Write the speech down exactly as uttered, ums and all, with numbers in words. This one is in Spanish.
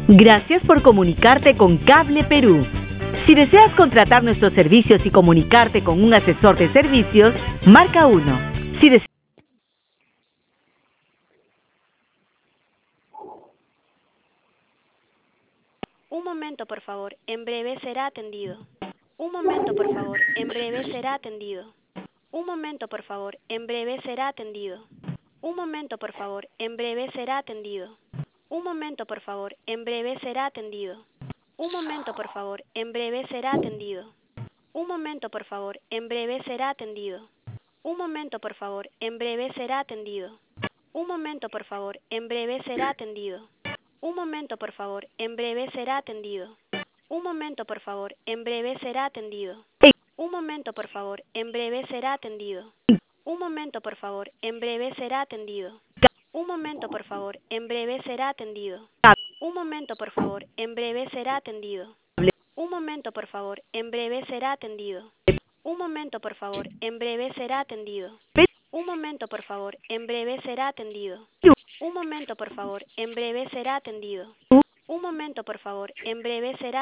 Gracias por comunicarte con Cable Perú. Si deseas contratar nuestros servicios y comunicarte con un asesor de servicios, marca uno. Si deseas Un momento, por favor. En breve será atendido. Un momento, por favor. En breve será atendido. Un momento, por favor. En breve será atendido. Un momento, por favor. En breve será atendido. Un momento, por favor. En breve será atendido. Un momento, por favor. En breve será atendido. Un momento, por favor. En breve será atendido. Un momento, por favor. En breve será atendido. Un momento, por favor. En breve será atendido. Un momento, por favor. En breve será atendido. Un momento, por favor. En breve será atendido. Un momento, por favor. En breve será atendido. Un momento, por favor. En breve será atendido. Un momento, por favor. En breve será atendido. Un momento, por favor. En breve será atendido. Un momento, por favor. En breve será atendido. Un momento, por favor. En breve será atendido. Un momento, por favor. En breve será atendido. Un momento, por favor. En breve será atendido. Un momento, por favor. En breve será